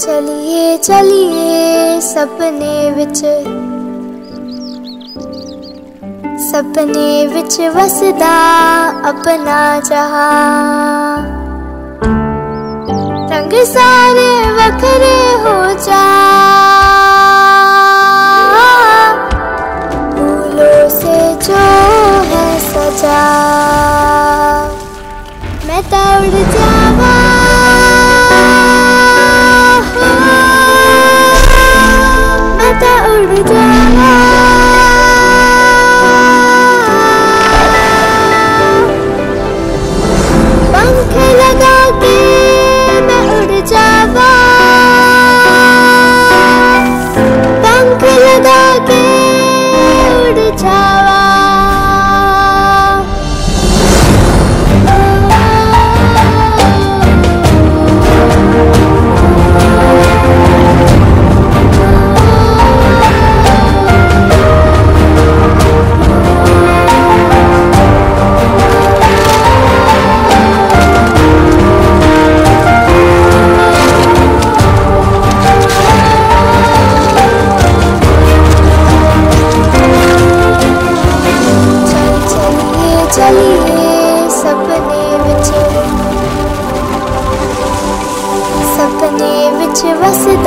चलिए चलिए सपने विच वसदा अपना जहां। रंग सारे वखरे हो जा, फूलों से जो है सजा। मैं तो उड़ जावा, मैं तो उड़ जावा। पंख लगा के मैं उड़ जावा, पंख लगा के उड़ जावा। चलिए सपने विच वसदा